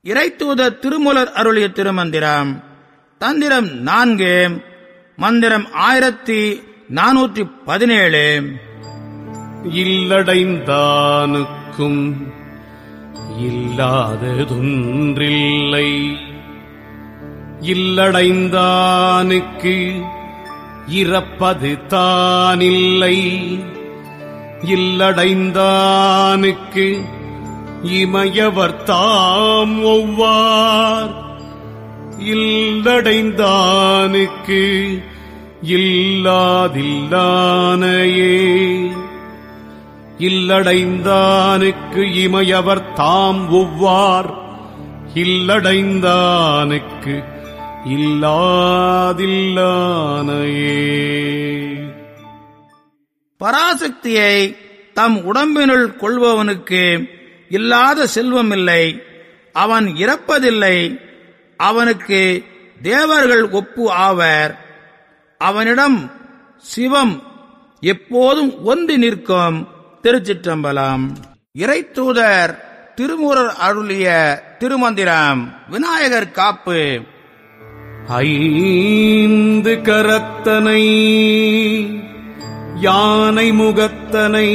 இறைத்தூதர் திருமூலர் அருளிய திருமந்திரம். தந்திரம் 4, மந்திரம் 1417. இல்லடைந்தானுக்கும் இல்லாததொன்றில்லை, இல்லடைந்தானுக்கு இறப்பது தானில்லை, இல்லடைந்தானுக்கு இமையவர் தாம் ஒவ்வார், இல்லடைந்தானுக்கு இல்லாதில்லானையே, இல்லடைந்தானுக்கு இமையவர் தாம் ஒவ்வார், இல்லடைந்தானுக்கு இல்லாதில்லானையே. பராசக்தியை தம் உடம்பினுள் கொள்பவனுக்கு இல்லாத செல்வம் இல்லை, அவன் இறப்பதில்லை, அவனுக்கு தேவர்கள் ஒப்பு ஆவர், அவனிடம் சிவம் எப்போதும் ஒன்றி நிற்கும். திருச்சிற்றம்பலம். இறைத்தூதர் திருமூலர் அருளிய திருமந்திரம். விநாயகர் காப்பு. 5 கரத்தனை யானை முகத்தனை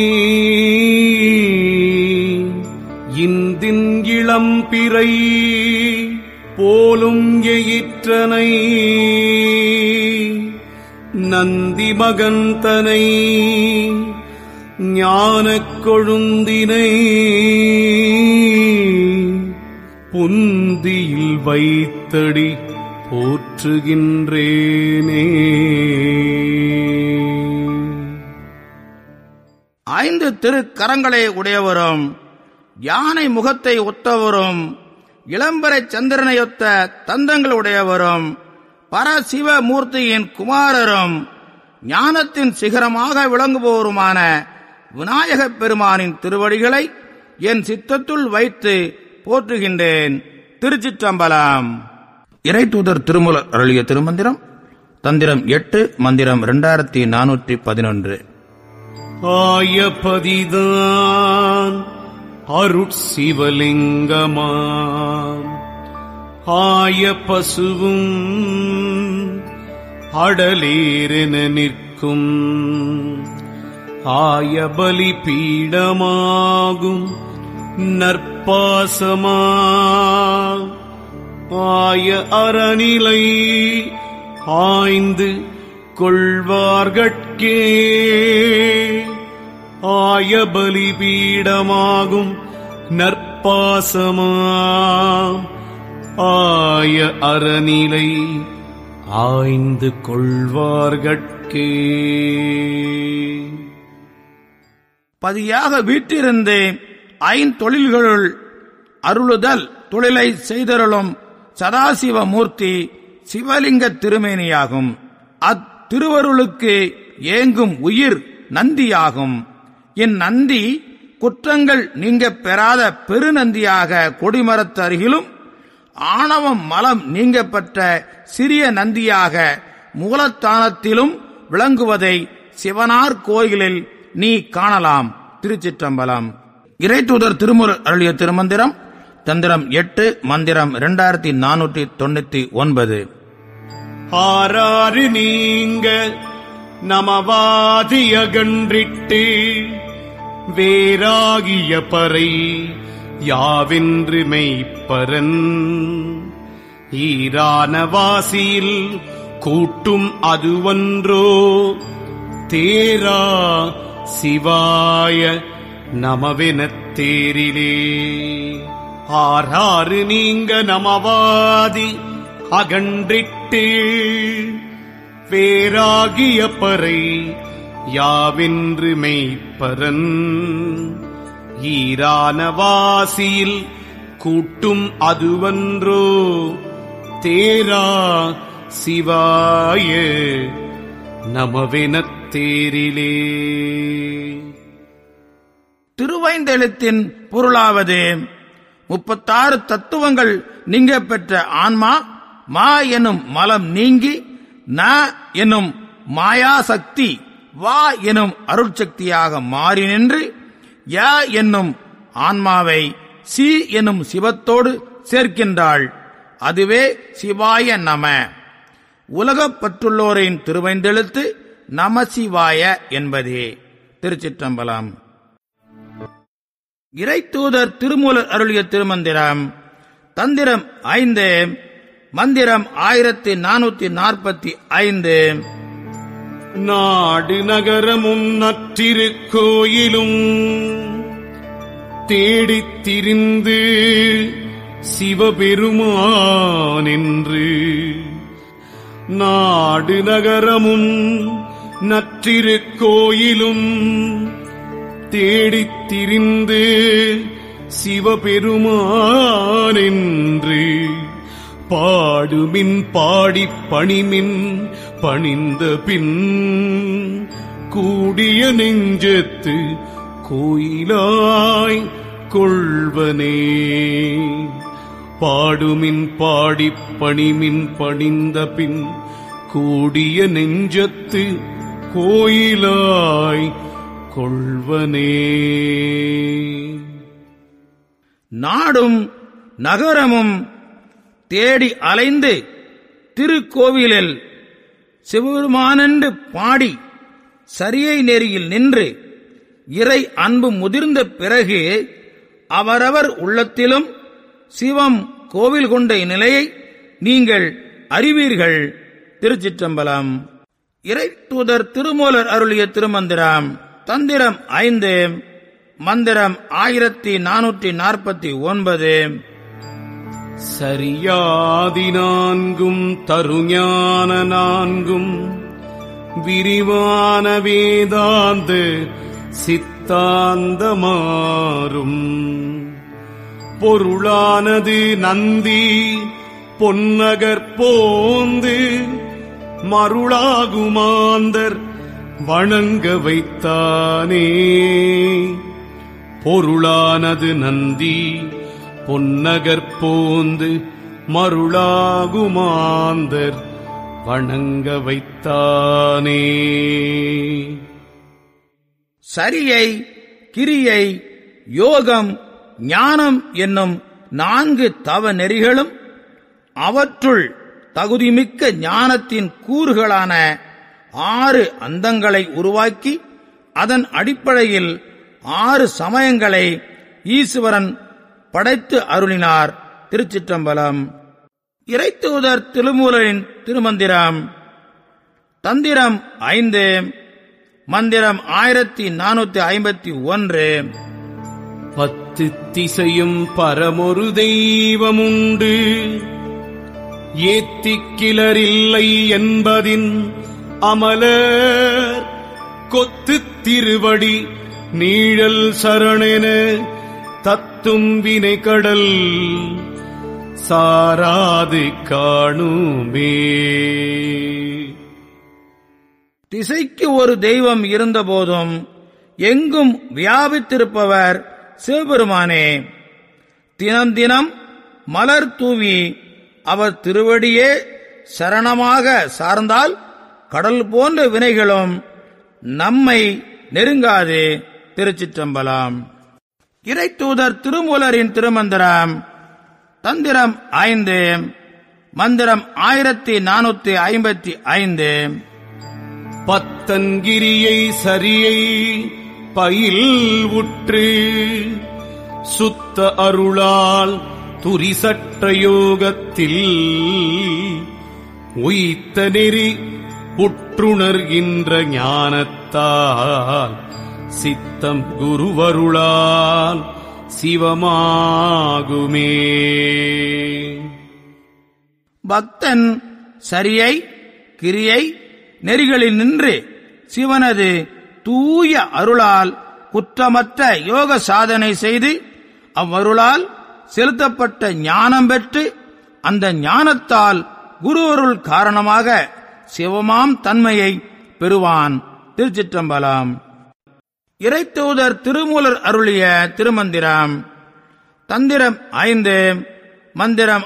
இந்தின் இளம்பிறை போலும் எயிற்றனை நந்தி மகந்தனை ஞானக் கொழுந்தினை புந்தியில் வைத்தடி போற்றுகின்றேனே. 5 திருக்கரங்களை உடையவரும் யானை முகத்தை ஒத்தவரும் இளம்பரை சந்திரனையொத்த தந்தங்கள் உடையவரும் பரசிவமூர்த்தியின் குமாரரும் ஞானத்தின் சிகரமாக விளங்குபவருமான விநாயகப் பெருமானின் திருவடிகளை என் சித்தத்துள் வைத்து போற்றுகின்றேன். திருச்சிற்றம்பலம். இறைத்தூதர் திருமூலர் அருளிய திருமந்திரம். தந்திரம் 8, மந்திரம் 2411. ஆயபதிதான் அருட்சிவலிங்கமாம், ஆய பசுவும் அடலேரென நிற்கும், ஆய பலி பீடமாகும் நற்பாசமா, ஆய அறநிலை ஆய்ந்து கொள்வார்கட்கே, ஆய பலி பீடமாகும் நற்பாசமா, ஆய அறநிலை ஆய்ந்து கொள்வார்கட்கே. பதியாக வீட்டிருந்து 5 தொழில்களுள் அருளுதல் தொழிலை செய்தருளும் சதாசிவமூர்த்தி சிவலிங்க திருமேனியாகும். அத்திருவருளுக்கு ஏங்கும் உயிர் நந்தியாகும். இந்நந்தி குற்றங்கள் நீங்க பெறாத பெருநந்தியாக கொடிமரத்து அருகிலும், ஆணவம் மலம் நீங்க பெற்ற சிறிய நந்தியாக மூலத்தானத்திலும் விளங்குவதை சிவனார் கோயிலில் நீ காணலாம். திருச்சிற்றம்பலம். இறைத்தூதர் திருமூலர் அருளிய திருமந்திரம். தந்திரம் 8, மந்திரம் 2499. ஆறாறு நீங்க நமவாதியகன்றிட்டு வேறாகிய பறை யாவென்று மெய்ப்பரன், ஈரான வாசியில் கூட்டும் அதுவன்றோ தேரா சிவாய நமவெனத் தேரிலே. ஆறாறு நீங்க நமவாதி அகன்றிட்டு வேறாகிய பறை யாவென்று மெய்ப்பரன், ஈரான வாசியில் கூட்டும் அதுவன்றோ தேரா சிவாய நமவெனத் தேரிலே. திருவைந்தெழுத்தின் பொருளாவது 36 தத்துவங்கள் நீங்க பெற்ற ஆன்மா மா எனும் மலம் நீங்கி ந எனும் மாயாசக்தி வா எனும் அருட்சக்தியாக மாறி நின்று ய என்னும் ஆன்மாவை சி எனும் சிவத்தோடு சேர்க்கின்றாள். அதுவே சிவாய நம. உலகப்பற்றுள்ளோரின் திருவைந்தெழுத்து நமசிவாய என்பதே. திருச்சிற்றம்பலம். இறைத்தூதர் திருமூலர் அருளிய திருமந்திரம். தந்திரம் 5, மந்திரம் 1445. நாடு நகரமும் நற்றிருக்கோயிலும் தேடித் திரிந்து சிவபெருமான் என்று. நாடு நகரமும் நற்றிருக்கோயிலும் தேடித் திரிந்து சிவபெருமான் என்று. பாடுமின் பாடிப் பணிமின் பணிந்த பின் கூடிய நெஞ்சத்து கோயிலாய் கொள்வனே. பாடுமின் பாடிப் பணிமின் பணிந்த பின் கூடிய நெஞ்சத்து கோயிலாய் கொள்வனே. நாடும் நகரமும் தேடி அலைந்து திருக்கோவிலில் சிவபெருமானென்று பாடி சரியை நெறியில் நின்று இறை அன்பு முதிர்ந்த பிறகு அவரவர் உள்ளத்திலும் சிவம் கோவில் கொண்ட நிலையை நீங்கள் அறிவீர்கள். திருச்சிற்றம்பலம். இறைத்தூதர் திருமூலர் அருளிய திருமந்திரம். தந்திரம் 5, மந்திரம் 1449. சரியாதி 4 தருஞான 4 விரிவான வேதாந்த சித்தாந்தமாறும் பொருளானது நந்தி பொன்னகர் போந்து மருளாகுமாந்தர் வணங்க வைத்தானே. பொருளானது நந்தி பொன்னகர் போந்து மருளாகுமாந்தர் வணங்க வைத்தானே. சரியை, கிரியை, யோகம், ஞானம் என்னும் 4 தவ நெறிகளும் அவற்றுள் தகுதிமிக்க ஞானத்தின் கூறுகளான 6 அந்தங்களை உருவாக்கி அதன் அடிப்படையில் 6 சமயங்களை ஈஸ்வரன் படைத்து அருளினார். திருச்சிற்றம்பலம். இறைத்தூதர் திருமூலரின் திருமந்திரம். தந்திரம் 5, மந்திரம் 1451. 10 திசையும் பரமொரு தெய்வமுண்டு ஏத்திக்கிலரில்லை என்பதின் அமலர் கொத்து திருவடி நீழல் சரணென தத்தும் வினை கடல் சாராது காணுமே. திசைக்கு ஒரு தெய்வம் இருந்தபோதும் எங்கும் வியாபித்திருப்பவர் சிவபெருமானே. தினம் தினம் மலர் தூவி அவர் திருவடியே சரணமாக சார்ந்தால் கடல் போன்ற வினைகளும் நம்மை நெருங்காது. திருச்சிற்றம்பலம். இறைத்தூதர் திருமூலரின் திருமந்திரம். தந்திரம் 5, மந்திரம் 1455. பத்தங்கிரியை சரியை பயில் உற்று சுத்த அருளால் துரிசற்ற யோகத்தில் உய்த்த நெறி உற்றுணர்கின்ற ஞானத்தால் சித்தம் குருவருளால் சிவமாகுமே. பக்தன் சரியை, கிரியை நெறிகளில் நின்று சிவனது தூய அருளால் குற்றமற்ற யோக சாதனை செய்து அவ்வருளால் செலுத்தப்பட்ட ஞானம் பெற்று அந்த ஞானத்தால் குருவருள் காரணமாக சிவமாம் தன்மையை பெறுவான். திருச்சிற்றம்பலம். இறைத்தூதர் திருமூலர் அருளிய திருமந்திரம். தந்திரம் 5, மந்திரம்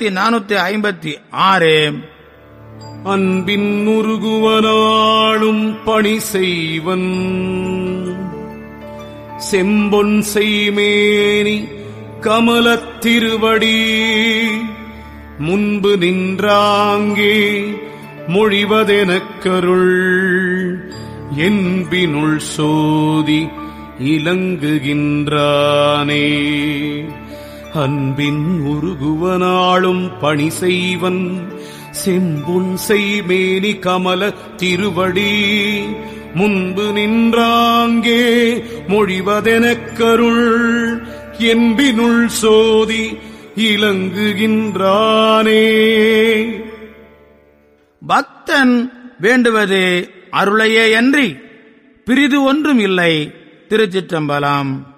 1456. அன்பின் உருகுவனாளும் பணி செய்வன் செம்பொன் செய்மேனி கமலத் திருவடி முன்பு நின்றாங்கே மொழிவதெனக்கருள் என்பினுள் சோதி இலங்குகின்றானே. அன்பின் உருகுவனாளும் பணி செய்வன் செம்புன் செய்மேனி கமல திருவடி முன்பு நின்றாங்கே மொழிவதெனக்கருள் என்பினுள் சோதி இலங்குகின்றானே. பக்தன் வேண்டுவது அருளையே அன்றி பிரிது ஒன்றும் இல்லை. திருச்சிற்றம்பலம்.